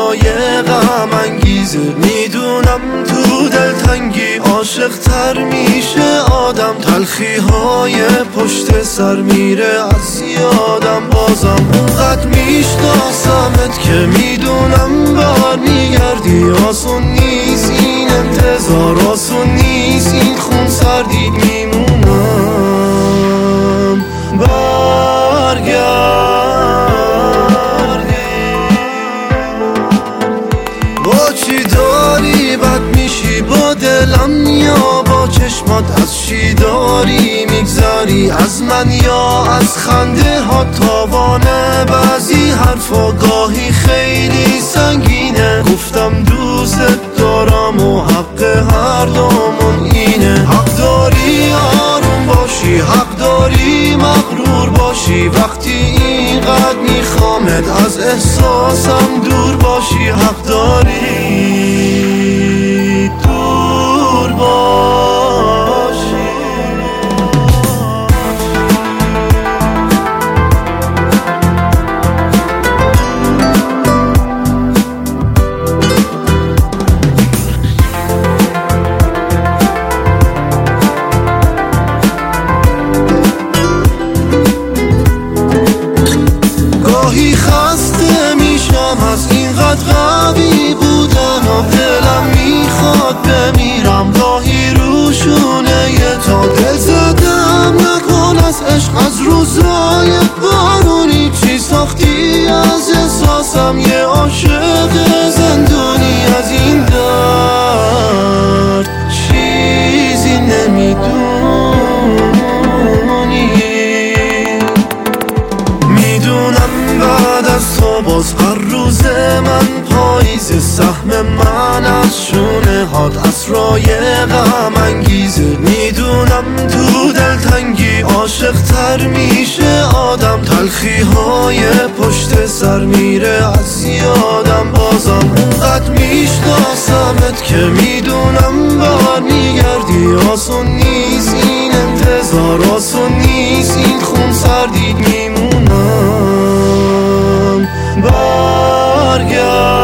تلخی‌های غم انگیزه. میدونم تو دلتنگی عاشق تر میشه آدم، تلخی‌های پشت سر میره از یادم. بازم اونقدر میشناسمت که میدونم بر میگردی. آسون نیست این انتظار، آسون نیست این خون سردی. میمونم برگردی. با چی داری بد میشی، با دلم یا با چشمات؟ از چی داری میگذری، از من یا از خنده ها؟ تاوانه بعضی حرفا گاهی خیلی سنگینه. گفتم دوست دارم و حق هر دومون اینه. حق داری آروم باشی، حق داری مغرور باشی. وقتی اینقدر میخوامت از احساسم دور باشی. حق داری دور باشی. گاهی خسته میشم از اینقدر قوی بودن و دلم میخواد بمیرم. گاهی روشونه یه تا دل زدم نکن از عشق، از روزای بارونی. چی ساختی از احساسم یه عاشق زندونی؟ از این درد چیزی نمیدونی. میدونم بعد از تو باز هر روز من پاییزه. سهم من از شونه هات اسرای غم انگیزه. میدونم تو دلتنگی عاشق تر میشه آدم، تلخی‌های پشت سر میره از یادم. بازم اونقدر میشناسمت که میدونم بر میگردی. آسون نیست این انتظار، آسون نیست این خون سردی. میمونم برگرد.